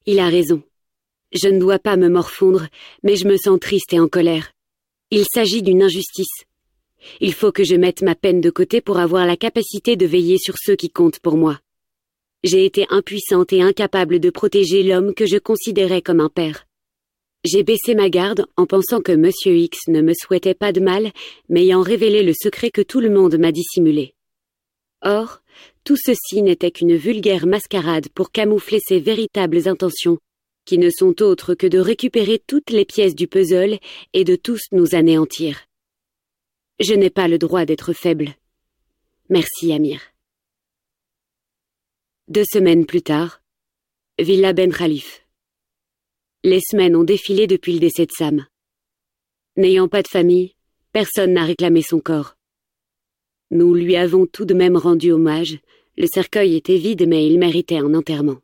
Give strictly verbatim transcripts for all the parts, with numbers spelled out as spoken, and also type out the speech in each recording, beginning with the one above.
Il a raison. Je ne dois pas me morfondre, mais je me sens triste et en colère. Il s'agit d'une injustice. Il faut que je mette ma peine de côté pour avoir la capacité de veiller sur ceux qui comptent pour moi. J'ai été impuissante et incapable de protéger l'homme que je considérais comme un père. J'ai baissé ma garde en pensant que Monsieur X ne me souhaitait pas de mal, m'ayant révélé le secret que tout le monde m'a dissimulé. Or, tout ceci n'était qu'une vulgaire mascarade pour camoufler ses véritables intentions, qui ne sont autres que de récupérer toutes les pièces du puzzle et de tous nous anéantir. Je n'ai pas le droit d'être faible. Merci, Amir. Deux semaines plus tard, Villa Ben Khalif. Les semaines ont défilé depuis le décès de Sam. N'ayant pas de famille, personne n'a réclamé son corps. Nous lui avons tout de même rendu hommage. Le cercueil était vide, mais il méritait un enterrement.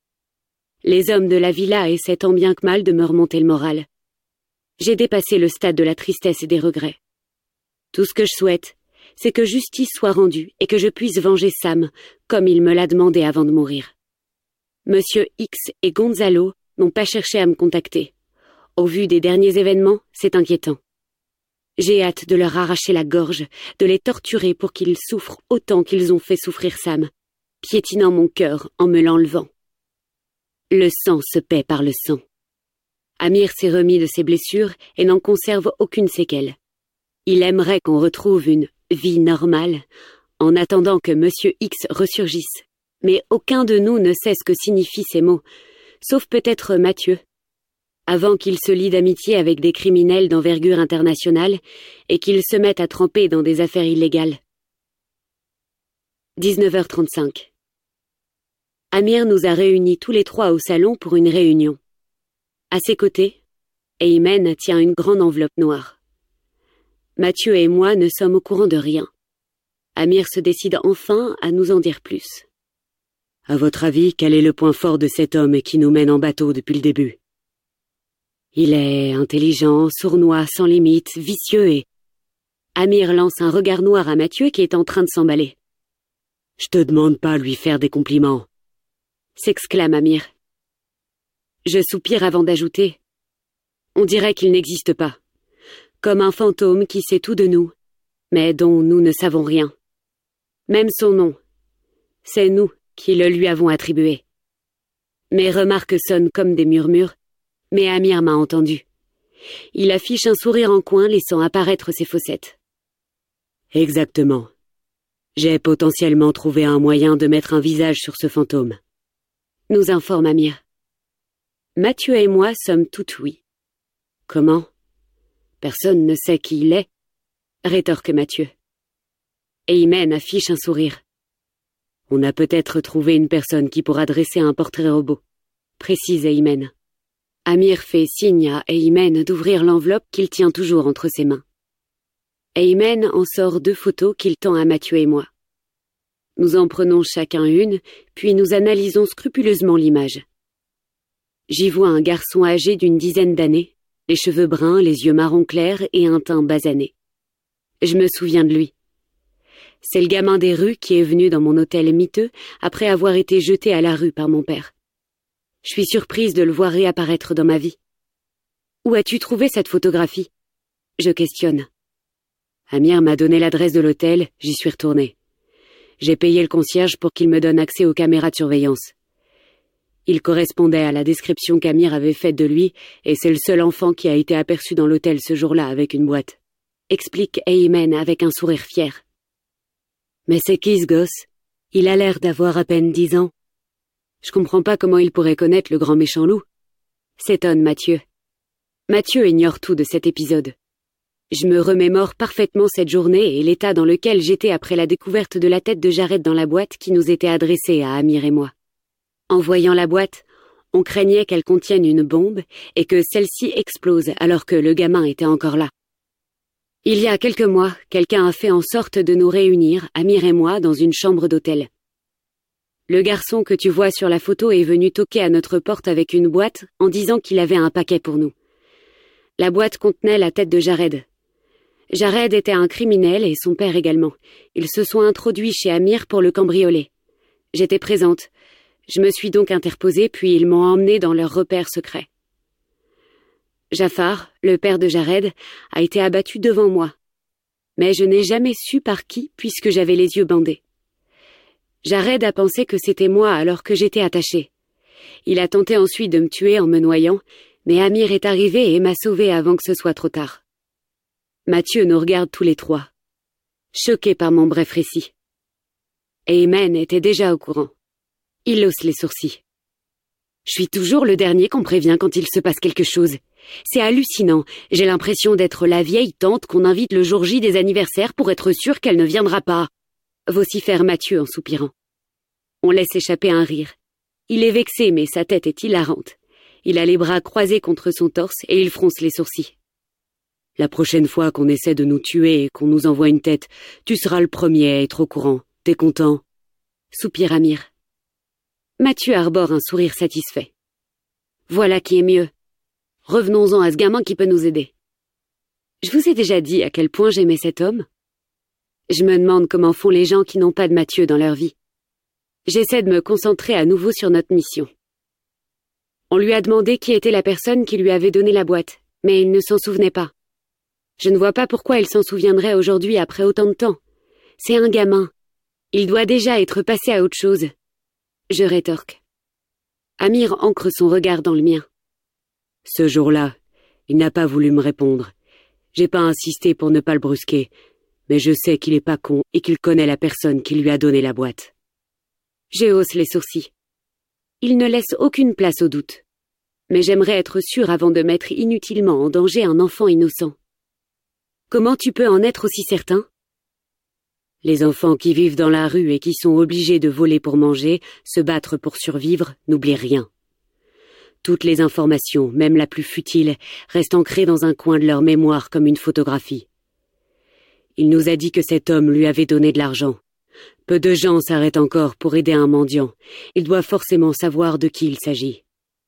Les hommes de la villa essaient tant bien que mal de me remonter le moral. J'ai dépassé le stade de la tristesse et des regrets. Tout ce que je souhaite, c'est que justice soit rendue et que je puisse venger Sam, comme il me l'a demandé avant de mourir. Monsieur X et Gonzalo n'ont pas cherché à me contacter. Au vu des derniers événements, c'est inquiétant. J'ai hâte de leur arracher la gorge, de les torturer pour qu'ils souffrent autant qu'ils ont fait souffrir Sam, piétinant mon cœur en me l'enlevant. Le sang se paie par le sang. Amir s'est remis de ses blessures et n'en conserve aucune séquelle. Il aimerait qu'on retrouve une vie normale, en attendant que Monsieur X ressurgisse. Mais aucun de nous ne sait ce que signifient ces mots, sauf peut-être Mathieu, avant qu'il se lie d'amitié avec des criminels d'envergure internationale et qu'il se mette à tremper dans des affaires illégales. dix-neuf heures trente-cinq. Amir nous a réunis tous les trois au salon pour une réunion. À ses côtés, Ayman tient une grande enveloppe noire. Mathieu et moi ne sommes au courant de rien. Amir se décide enfin à nous en dire plus. À votre avis, quel est le point fort de cet homme qui nous mène en bateau depuis le début? Il est intelligent, sournois, sans limite, vicieux et... Amir lance un regard noir à Mathieu qui est en train de s'emballer. « Je te demande pas à lui faire des compliments. » s'exclame Amir. Je soupire avant d'ajouter. On dirait qu'il n'existe pas. Comme un fantôme qui sait tout de nous, mais dont nous ne savons rien. Même son nom. C'est nous qui le lui avons attribué. Mes remarques sonnent comme des murmures, mais Amir m'a entendu. Il affiche un sourire en coin, laissant apparaître ses fossettes. Exactement. J'ai potentiellement trouvé un moyen de mettre un visage sur ce fantôme. Nous informe Amir. Mathieu et moi sommes tout oui. Comment? Personne ne sait qui il est, rétorque Mathieu. Ayman affiche un sourire. On a peut-être trouvé une personne qui pourra dresser un portrait robot, précise Ayman. Amir fait signe à Ayman d'ouvrir l'enveloppe qu'il tient toujours entre ses mains. Ayman en sort deux photos qu'il tend à Mathieu et moi. Nous en prenons chacun une, puis nous analysons scrupuleusement l'image. J'y vois un garçon âgé d'une dizaine d'années, les cheveux bruns, les yeux marron clair et un teint basané. Je me souviens de lui. C'est le gamin des rues qui est venu dans mon hôtel miteux après avoir été jeté à la rue par mon père. Je suis surprise de le voir réapparaître dans ma vie. Où as-tu trouvé cette photographie? Je questionne. Amir m'a donné l'adresse de l'hôtel, j'y suis retournée. J'ai payé le concierge pour qu'il me donne accès aux caméras de surveillance. Il correspondait à la description qu'Amir avait faite de lui, et c'est le seul enfant qui a été aperçu dans l'hôtel ce jour-là avec une boîte. Explique Ayman avec un sourire fier. Mais c'est qui ce gosse? Il a l'air d'avoir à peine dix ans. Je comprends pas comment il pourrait connaître le grand méchant loup. S'étonne Mathieu. Mathieu ignore tout de cet épisode. Je me remémore parfaitement cette journée et l'état dans lequel j'étais après la découverte de la tête de Jared dans la boîte qui nous était adressée à Amir et moi. En voyant la boîte, on craignait qu'elle contienne une bombe et que celle-ci explose alors que le gamin était encore là. Il y a quelques mois, quelqu'un a fait en sorte de nous réunir, Amir et moi, dans une chambre d'hôtel. Le garçon que tu vois sur la photo est venu toquer à notre porte avec une boîte en disant qu'il avait un paquet pour nous. La boîte contenait la tête de Jared. Jared était un criminel et son père également. Ils se sont introduits chez Amir pour le cambrioler. J'étais présente. Je me suis donc interposée, puis ils m'ont emmenée dans leur repère secret. Jafar, le père de Jared, a été abattu devant moi. Mais je n'ai jamais su par qui, puisque j'avais les yeux bandés. Jared a pensé que c'était moi alors que j'étais attachée. Il a tenté ensuite de me tuer en me noyant, mais Amir est arrivé et m'a sauvée avant que ce soit trop tard. Mathieu nous regarde tous les trois, choqué par mon bref récit. Et Imen était déjà au courant. Il hausse les sourcils. Je suis toujours le dernier qu'on prévient quand il se passe quelque chose. C'est hallucinant. J'ai l'impression d'être la vieille tante qu'on invite le jour J des anniversaires pour être sûre qu'elle ne viendra pas. Vocifère Mathieu en soupirant. On laisse échapper un rire. Il est vexé, mais sa tête est hilarante. Il a les bras croisés contre son torse et il fronce les sourcils. La prochaine fois qu'on essaie de nous tuer et qu'on nous envoie une tête, tu seras le premier à être au courant. T'es content? Soupire Amir. Mathieu arbore un sourire satisfait. Voilà qui est mieux. Revenons-en à ce gamin qui peut nous aider. Je vous ai déjà dit à quel point j'aimais cet homme? Je me demande comment font les gens qui n'ont pas de Mathieu dans leur vie. J'essaie de me concentrer à nouveau sur notre mission. On lui a demandé qui était la personne qui lui avait donné la boîte, mais il ne s'en souvenait pas. Je ne vois pas pourquoi il s'en souviendrait aujourd'hui après autant de temps. C'est un gamin. Il doit déjà être passé à autre chose. Je rétorque. Amir ancre son regard dans le mien. Ce jour-là, il n'a pas voulu me répondre. J'ai pas insisté pour ne pas le brusquer, mais je sais qu'il est pas con et qu'il connaît la personne qui lui a donné la boîte. Je hausse les sourcils. Il ne laisse aucune place au doute. Mais j'aimerais être sûre avant de mettre inutilement en danger un enfant innocent. Comment tu peux en être aussi certain? Les enfants qui vivent dans la rue et qui sont obligés de voler pour manger, se battre pour survivre, n'oublient rien. Toutes les informations, même la plus futile, restent ancrées dans un coin de leur mémoire comme une photographie. Il nous a dit que cet homme lui avait donné de l'argent. Peu de gens s'arrêtent encore pour aider un mendiant. Il doit forcément savoir de qui il s'agit.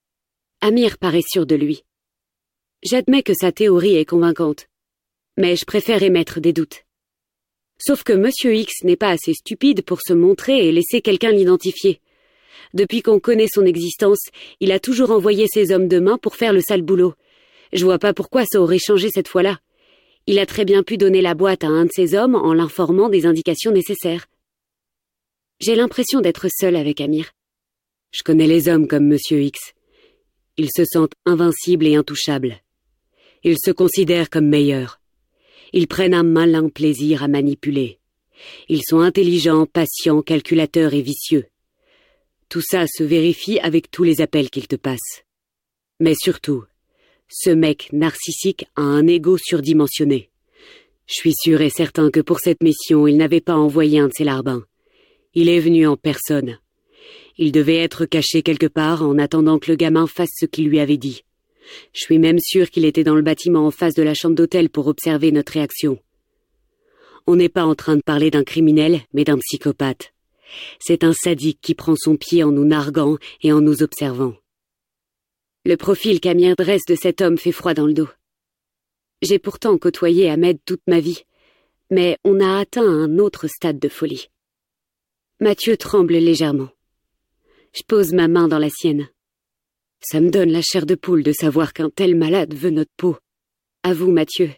Amir paraît sûr de lui. J'admets que sa théorie est convaincante, mais je préfère émettre des doutes. Sauf que Monsieur X n'est pas assez stupide pour se montrer et laisser quelqu'un l'identifier. Depuis qu'on connaît son existence, il a toujours envoyé ses hommes de main pour faire le sale boulot. Je vois pas pourquoi ça aurait changé cette fois-là. Il a très bien pu donner la boîte à un de ses hommes en l'informant des indications nécessaires. J'ai l'impression d'être seule avec Amir. Je connais les hommes comme Monsieur X. Ils se sentent invincibles et intouchables. Ils se considèrent comme meilleurs. Ils prennent un malin plaisir à manipuler. Ils sont intelligents, patients, calculateurs et vicieux. Tout ça se vérifie avec tous les appels qu'ils te passent. Mais surtout, ce mec narcissique a un ego surdimensionné. Je suis sûr et certain que pour cette mission, il n'avait pas envoyé un de ses larbins. Il est venu en personne. Il devait être caché quelque part en attendant que le gamin fasse ce qu'il lui avait dit. Je suis même sûr qu'il était dans le bâtiment en face de la chambre d'hôtel pour observer notre réaction. On n'est pas en train de parler d'un criminel, mais d'un psychopathe. C'est un sadique qui prend son pied en nous narguant et en nous observant. Le profil qu'Amir dresse de cet homme fait froid dans le dos. J'ai pourtant côtoyé Ahmed toute ma vie, mais on a atteint un autre stade de folie. Mathieu tremble légèrement. Je pose ma main dans la sienne. Ça me donne la chair de poule de savoir qu'un tel malade veut notre peau. À vous, Mathieu.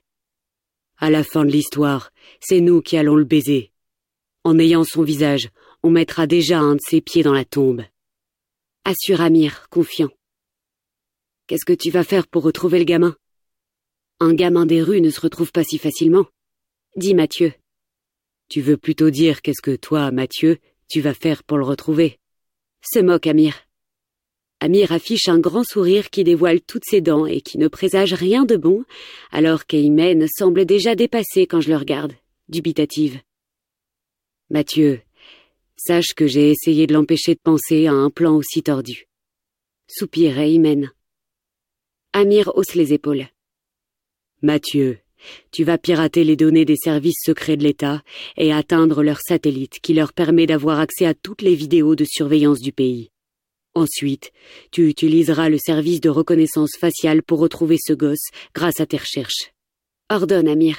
À la fin de l'histoire, c'est nous qui allons le baiser. En ayant son visage, on mettra déjà un de ses pieds dans la tombe. Assure Amir, confiant. Qu'est-ce que tu vas faire pour retrouver le gamin? Un gamin des rues ne se retrouve pas si facilement, dit Mathieu. Tu veux plutôt dire qu'est-ce que toi, Mathieu, tu vas faire pour le retrouver? Se moque Amir. Amir affiche un grand sourire qui dévoile toutes ses dents et qui ne présage rien de bon, alors qu'Aymen semble déjà dépassée quand je le regarde, dubitative. Mathieu, sache que j'ai essayé de l'empêcher de penser à un plan aussi tordu. Soupire Aymen. Amir hausse les épaules. Mathieu, tu vas pirater les données des services secrets de l'État et atteindre leur satellite qui leur permet d'avoir accès à toutes les vidéos de surveillance du pays. Ensuite, tu utiliseras le service de reconnaissance faciale pour retrouver ce gosse grâce à tes recherches. Ordonne Amir.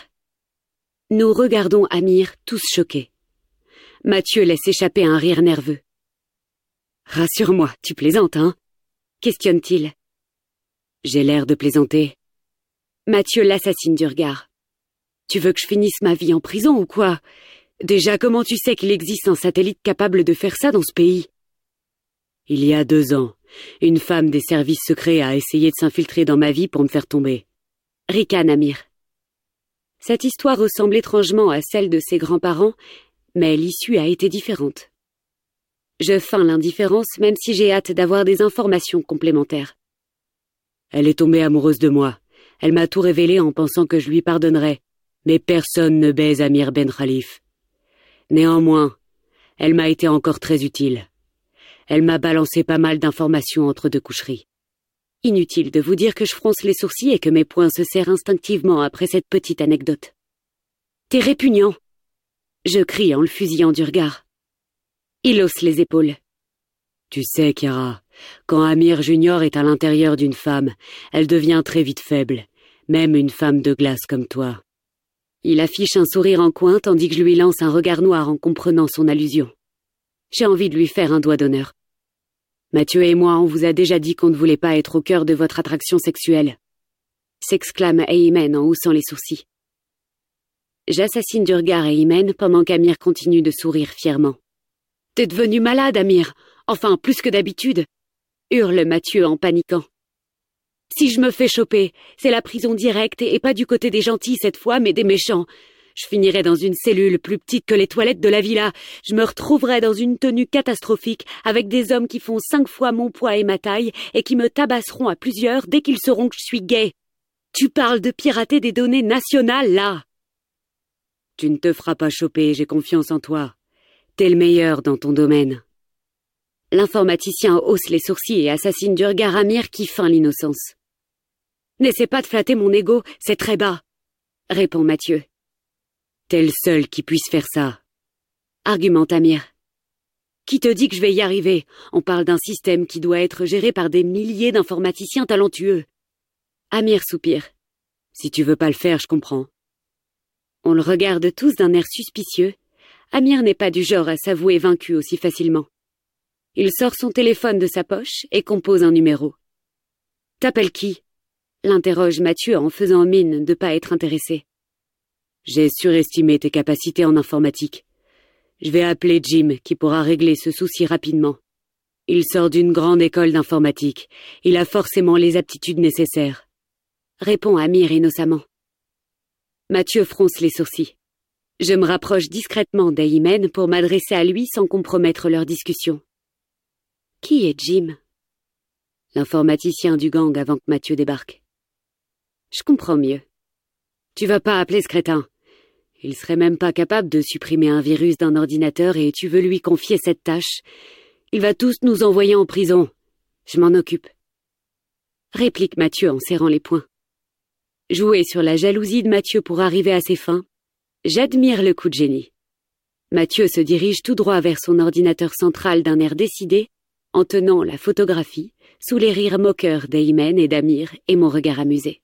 Nous regardons Amir, tous choqués. Mathieu laisse échapper un rire nerveux. Rassure-moi, tu plaisantes, hein? Questionne-t-il. J'ai l'air de plaisanter. Mathieu l'assassine du regard. Tu veux que je finisse ma vie en prison ou quoi? Déjà, comment tu sais qu'il existe un satellite capable de faire ça dans ce pays? Il y a deux ans, une femme des services secrets a essayé de s'infiltrer dans ma vie pour me faire tomber. Ricane Amir. Cette histoire ressemble étrangement à celle de ses grands-parents, mais l'issue a été différente. Je feins l'indifférence même si j'ai hâte d'avoir des informations complémentaires. Elle est tombée amoureuse de moi. Elle m'a tout révélé en pensant que je lui pardonnerais. Mais personne ne baise Amir Ben Khalif. Néanmoins, elle m'a été encore très utile. Elle m'a balancé pas mal d'informations entre deux coucheries. Inutile de vous dire que je fronce les sourcils et que mes poings se serrent instinctivement après cette petite anecdote. T'es répugnant, je crie en le fusillant du regard. Il hausse les épaules. Tu sais, Chiara, quand Amir Junior est à l'intérieur d'une femme, elle devient très vite faible, même une femme de glace comme toi. Il affiche un sourire en coin tandis que je lui lance un regard noir en comprenant son allusion. J'ai envie de lui faire un doigt d'honneur. Mathieu et moi, on vous a déjà dit qu'on ne voulait pas être au cœur de votre attraction sexuelle. S'exclame Aymen en haussant les sourcils. J'assassine du regard Aymen pendant qu'Amir continue de sourire fièrement. T'es devenu malade, Amir. Enfin, plus que d'habitude. Hurle Mathieu en paniquant. Si je me fais choper, c'est la prison directe et pas du côté des gentils cette fois, mais des méchants. Je finirai dans une cellule plus petite que les toilettes de la villa. Je me retrouverai dans une tenue catastrophique avec des hommes qui font cinq fois mon poids et ma taille et qui me tabasseront à plusieurs dès qu'ils sauront que je suis gay. Tu parles de pirater des données nationales, là. Tu ne te feras pas choper, j'ai confiance en toi. T'es le meilleur dans ton domaine. L'informaticien hausse les sourcils et assassine du regard Amir qui feint l'innocence. N'essaie pas de flatter mon ego, c'est très bas, répond Mathieu. T'es le seul qui puisse faire ça, argumente Amir. Qui te dit que je vais y arriver? On parle d'un système qui doit être géré par des milliers d'informaticiens talentueux. Amir soupire. Si tu veux pas le faire, je comprends. On le regarde tous d'un air suspicieux. Amir n'est pas du genre à s'avouer vaincu aussi facilement. Il sort son téléphone de sa poche et compose un numéro. T'appelles qui? L'interroge Mathieu en faisant mine de pas être intéressé. J'ai surestimé tes capacités en informatique. Je vais appeler Jim qui pourra régler ce souci rapidement. Il sort d'une grande école d'informatique. Il a forcément les aptitudes nécessaires. Répond Amir innocemment. Mathieu fronce les sourcils. Je me rapproche discrètement d'Aymen pour m'adresser à lui sans compromettre leur discussion. Qui est Jim? L'informaticien du gang avant que Mathieu débarque. Je comprends mieux. Tu vas pas appeler ce crétin. Il serait même pas capable de supprimer un virus d'un ordinateur et tu veux lui confier cette tâche. Il va tous nous envoyer en prison. Je m'en occupe. Réplique Mathieu en serrant les poings. Jouer sur la jalousie de Mathieu pour arriver à ses fins, j'admire le coup de génie. Mathieu se dirige tout droit vers son ordinateur central d'un air décidé, en tenant la photographie, sous les rires moqueurs d'Aymen et d'Amir et mon regard amusé.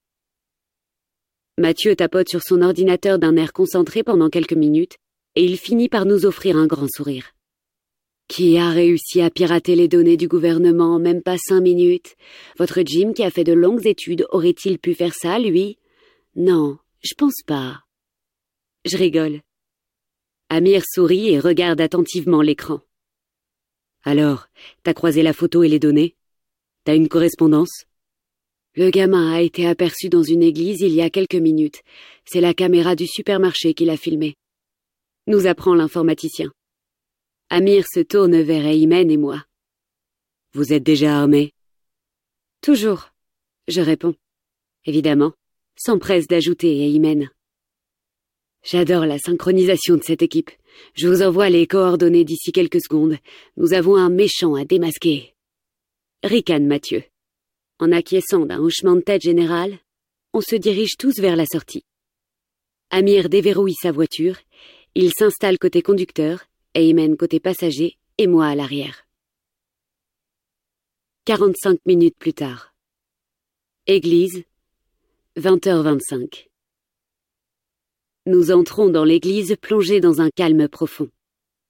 Mathieu tapote sur son ordinateur d'un air concentré pendant quelques minutes, et il finit par nous offrir un grand sourire. Qui a réussi à pirater les données du gouvernement en même pas cinq minutes? Votre Jim qui a fait de longues études, aurait-il pu faire ça, lui? Non, je pense pas. Je rigole. Amir sourit et regarde attentivement l'écran. Alors, t'as croisé la photo et les données? T'as une correspondance? Le gamin a été aperçu dans une église il y a quelques minutes. C'est la caméra du supermarché qui l'a filmé. Nous apprend l'informaticien. Amir se tourne vers Aymen et moi. Vous êtes déjà armés? Toujours, je réponds. Évidemment, s'empresse d'ajouter Aymen. J'adore la synchronisation de cette équipe. Je vous envoie les coordonnées d'ici quelques secondes. Nous avons un méchant à démasquer. Ricane Mathieu. En acquiesçant d'un hochement de tête général, on se dirige tous vers la sortie. Amir déverrouille sa voiture, il s'installe côté conducteur, Aymen côté passager et moi à l'arrière. Quarante-cinq minutes plus tard. Église, vingt heures vingt-cinq. Nous entrons dans l'église plongée dans un calme profond.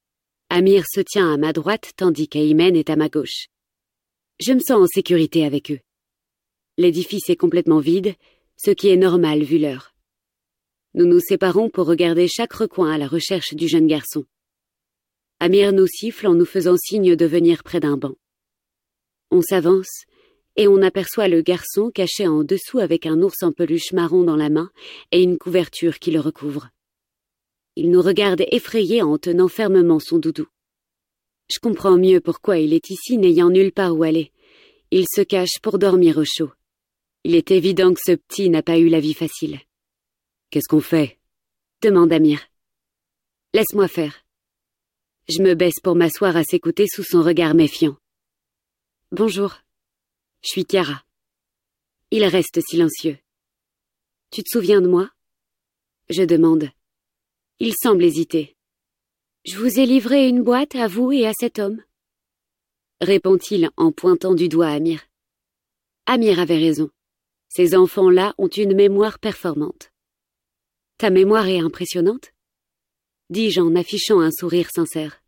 Amir se tient à ma droite tandis qu'Aymen est à ma gauche. Je me sens en sécurité avec eux. L'édifice est complètement vide, ce qui est normal vu l'heure. Nous nous séparons pour regarder chaque recoin à la recherche du jeune garçon. Amir nous siffle en nous faisant signe de venir près d'un banc. On s'avance et on aperçoit le garçon caché en dessous avec un ours en peluche marron dans la main et une couverture qui le recouvre. Il nous regarde effrayé en tenant fermement son doudou. Je comprends mieux pourquoi il est ici n'ayant nulle part où aller. Il se cache pour dormir au chaud. Il est évident que ce petit n'a pas eu la vie facile. « Qu'est-ce qu'on fait ?» demande Amir. « Laisse-moi faire. » Je me baisse pour m'asseoir à ses côtés sous son regard méfiant. « Bonjour. Je suis Chiara. » Il reste silencieux. « Tu te souviens de moi ?» Je demande. Il semble hésiter. « Je vous ai livré une boîte à vous et à cet homme. » Répond-il en pointant du doigt Amir. Amir avait raison. Ces enfants-là ont une mémoire performante. « Ta mémoire est impressionnante ?» dis-je en affichant un sourire sincère.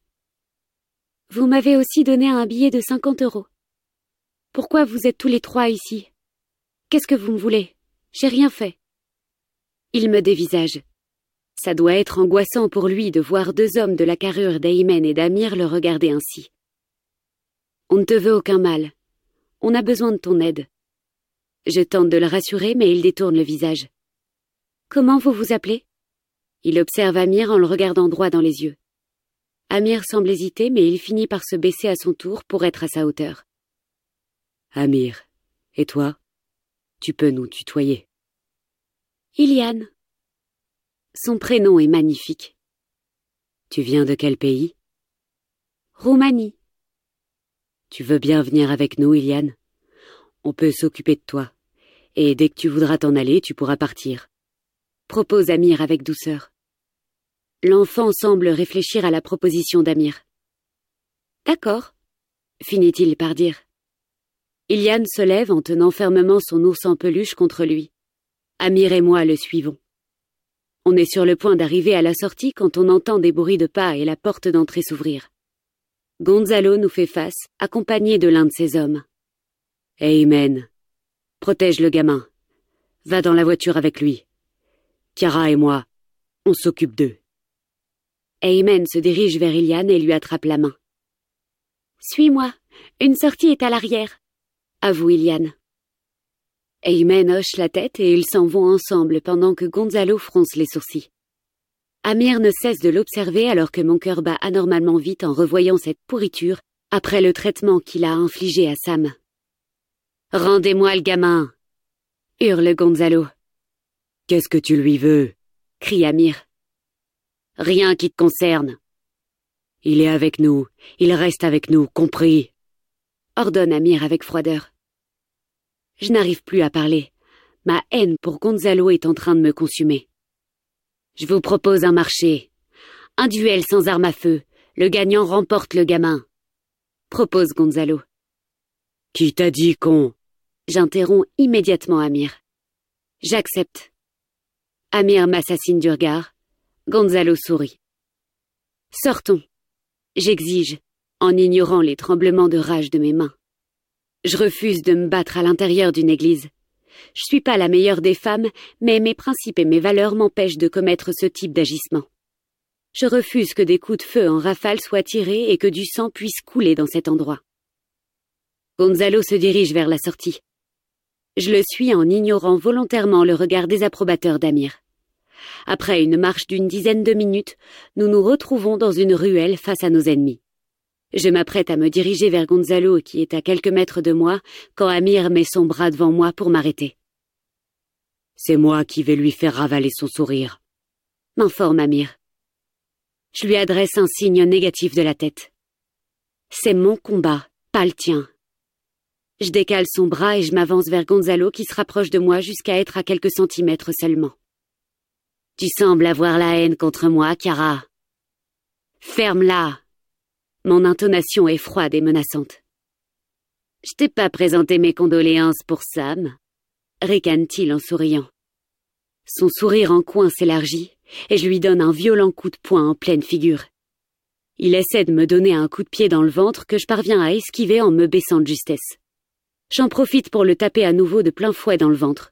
« Vous m'avez aussi donné un billet de cinquante euros. Pourquoi vous êtes tous les trois ici? Qu'est-ce que vous me voulez? J'ai rien fait. » Il me dévisage. Ça doit être angoissant pour lui de voir deux hommes de la carrure d'Aymen et d'Amir le regarder ainsi. « On ne te veut aucun mal. On a besoin de ton aide. » Je tente de le rassurer, mais il détourne le visage. « Comment vous vous appelez ?» Il observe Amir en le regardant droit dans les yeux. Amir semble hésiter, mais il finit par se baisser à son tour pour être à sa hauteur. « Amir, et toi? Tu peux nous tutoyer. »« Iliane. » Son prénom est magnifique. « Tu viens de quel pays? »« Roumanie. »« Tu veux bien venir avec nous, Iliane? On peut s'occuper de toi, et dès que tu voudras t'en aller, tu pourras partir. » propose Amir avec douceur. L'enfant semble réfléchir à la proposition d'Amir. « D'accord, » finit-il par dire. Iliane se lève en tenant fermement son ours en peluche contre lui. Amir et moi le suivons. On est sur le point d'arriver à la sortie quand on entend des bruits de pas et la porte d'entrée s'ouvrir. Gonzalo nous fait face, accompagné de l'un de ses hommes. « Aymen, protège le gamin. Va dans la voiture avec lui. Chiara et moi, on s'occupe d'eux. » Aymen se dirige vers Iliane et lui attrape la main. « Suis-moi, une sortie est à l'arrière, » avoue Iliane. Aymen hoche la tête et ils s'en vont ensemble pendant que Gonzalo fronce les sourcils. Amir ne cesse de l'observer alors que mon cœur bat anormalement vite en revoyant cette pourriture après le traitement qu'il a infligé à Sam. « Rendez-moi le gamin !» hurle Gonzalo. « Qu'est-ce que tu lui veux ?» crie Amir. « Rien qui te concerne. »« Il est avec nous, il reste avec nous, compris ?» ordonne Amir avec froideur. Je n'arrive plus à parler. Ma haine pour Gonzalo est en train de me consumer. « Je vous propose un marché. Un duel sans arme à feu. Le gagnant remporte le gamin. » propose Gonzalo. « Qui t'a dit qu'on... » J'interromps immédiatement Amir. « J'accepte. » Amir m'assassine du regard. Gonzalo sourit. « Sortons. » J'exige, en ignorant les tremblements de rage de mes mains. Je refuse de me battre à l'intérieur d'une église. Je suis pas la meilleure des femmes, mais mes principes et mes valeurs m'empêchent de commettre ce type d'agissement. Je refuse que des coups de feu en rafale soient tirés et que du sang puisse couler dans cet endroit. Gonzalo se dirige vers la sortie. Je le suis en ignorant volontairement le regard désapprobateur d'Amir. Après une marche d'une dizaine de minutes, nous nous retrouvons dans une ruelle face à nos ennemis. Je m'apprête à me diriger vers Gonzalo qui est à quelques mètres de moi quand Amir met son bras devant moi pour m'arrêter. « C'est moi qui vais lui faire ravaler son sourire », m'informe Amir. Je lui adresse un signe négatif de la tête. C'est mon combat, pas le tien. Je décale son bras et je m'avance vers Gonzalo qui se rapproche de moi jusqu'à être à quelques centimètres seulement. « Tu sembles avoir la haine contre moi, Chiara. Ferme-la !» Mon intonation est froide et menaçante. « Je t'ai pas présenté mes condoléances pour Sam », ricane-t-il en souriant. Son sourire en coin s'élargit et je lui donne un violent coup de poing en pleine figure. Il essaie de me donner un coup de pied dans le ventre que je parviens à esquiver en me baissant de justesse. J'en profite pour le taper à nouveau de plein fouet dans le ventre.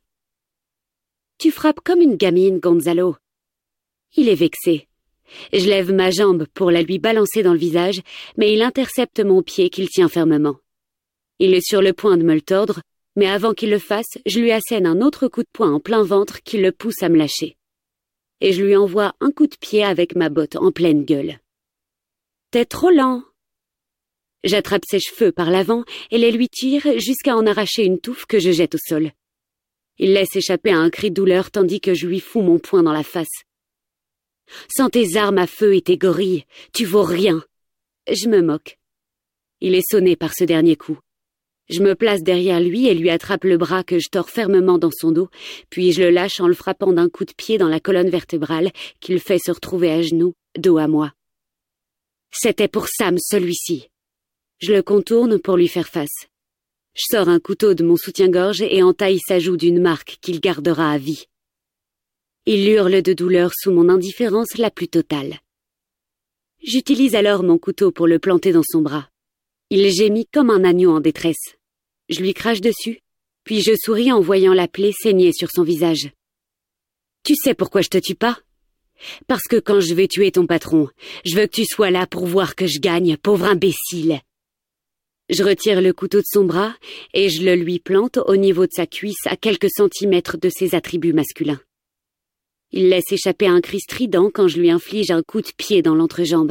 « Tu frappes comme une gamine, Gonzalo. » Il est vexé. Je lève ma jambe pour la lui balancer dans le visage, mais il intercepte mon pied qu'il tient fermement. Il est sur le point de me le tordre, mais avant qu'il le fasse, je lui assène un autre coup de poing en plein ventre qui le pousse à me lâcher. Et je lui envoie un coup de pied avec ma botte en pleine gueule. « T'es trop lent !» J'attrape ses cheveux par l'avant et les lui tire jusqu'à en arracher une touffe que je jette au sol. Il laisse échapper un cri de douleur tandis que je lui fous mon poing dans la face. « Sans tes armes à feu et tes gorilles, tu vaux rien !» Je me moque. Il est sonné par ce dernier coup. Je me place derrière lui et lui attrape le bras que je tords fermement dans son dos, puis je le lâche en le frappant d'un coup de pied dans la colonne vertébrale qui le fait se retrouver à genoux, dos à moi. C'était pour Sam, celui-ci. Je le contourne pour lui faire face. Je sors un couteau de mon soutien-gorge et entaille sa joue d'une marque qu'il gardera à vie. Il hurle de douleur sous mon indifférence la plus totale. J'utilise alors mon couteau pour le planter dans son bras. Il gémit comme un agneau en détresse. Je lui crache dessus, puis je souris en voyant la plaie saigner sur son visage. « Tu sais pourquoi je te tue pas ? Parce que quand je vais tuer ton patron, je veux que tu sois là pour voir que je gagne, pauvre imbécile !» Je retire le couteau de son bras et je le lui plante au niveau de sa cuisse à quelques centimètres de ses attributs masculins. Il laisse échapper un cri strident quand je lui inflige un coup de pied dans l'entrejambe.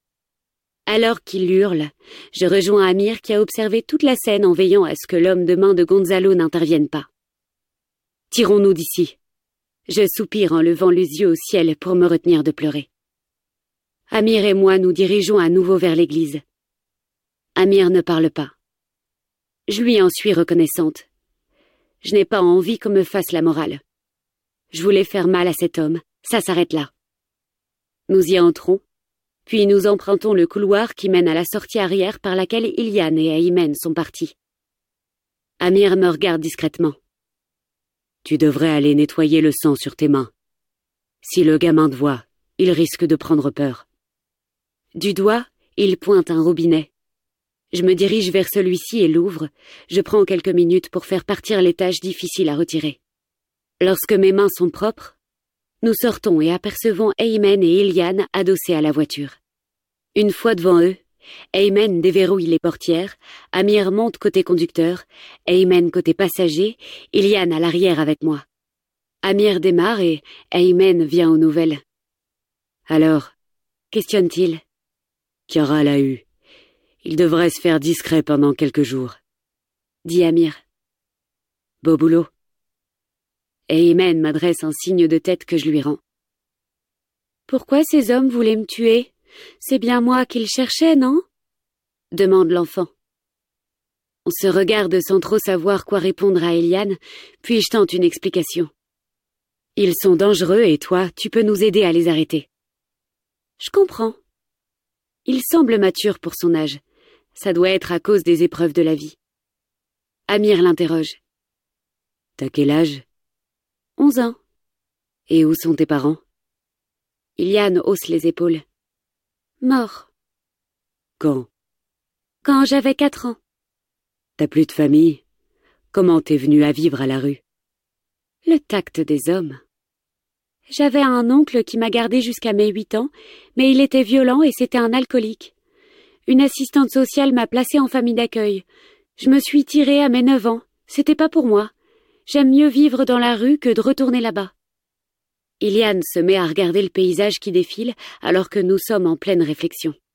Alors qu'il hurle, je rejoins Amir qui a observé toute la scène en veillant à ce que l'homme de main de Gonzalo n'intervienne pas. « Tirons-nous d'ici !» Je soupire en levant les yeux au ciel pour me retenir de pleurer. Amir et moi nous dirigeons à nouveau vers l'église. Amir ne parle pas. Je lui en suis reconnaissante. Je n'ai pas envie qu'on me fasse la morale. Je voulais faire mal à cet homme, ça s'arrête là. Nous y entrons, puis nous empruntons le couloir qui mène à la sortie arrière par laquelle Iliane et Aymen sont partis. Amir me regarde discrètement. « Tu devrais aller nettoyer le sang sur tes mains. Si le gamin te voit, il risque de prendre peur. » Du doigt, il pointe un robinet. Je me dirige vers celui-ci et l'ouvre. Je prends quelques minutes pour faire partir les tâches difficiles à retirer. Lorsque mes mains sont propres, nous sortons et apercevons Aymen et Iliane adossés à la voiture. Une fois devant eux, Aymen déverrouille les portières, Amir monte côté conducteur, Aymen côté passager, Iliane à l'arrière avec moi. Amir démarre et Aymen vient aux nouvelles. « Alors, questionne-t-il. »« Chiara l'a eu. Il devrait se faire discret pendant quelques jours. » dit Amir. « Beau boulot. » Aymen m'adresse un signe de tête que je lui rends. « Pourquoi ces hommes voulaient me tuer ? C'est bien moi qu'ils cherchaient, non ? » demande l'enfant. On se regarde sans trop savoir quoi répondre à Eliane, puis je tente une explication. « Ils sont dangereux et toi, tu peux nous aider à les arrêter. »« Je comprends. » Il semble mature pour son âge. Ça doit être à cause des épreuves de la vie. Amir l'interroge. « T'as quel âge ? » Onze ans. Et où sont tes parents ? Iliane hausse les épaules. Mort. Quand ? Quand j'avais quatre ans. T'as plus de famille ? Comment t'es venue à vivre à la rue ? Le tact des hommes. J'avais un oncle qui m'a gardée jusqu'à mes huit ans, mais il était violent et c'était un alcoolique. Une assistante sociale m'a placée en famille d'accueil. Je me suis tirée à mes neuf ans. C'était pas pour moi. J'aime mieux vivre dans la rue que de retourner là-bas. Iliane se met à regarder le paysage qui défile alors que nous sommes en pleine réflexion.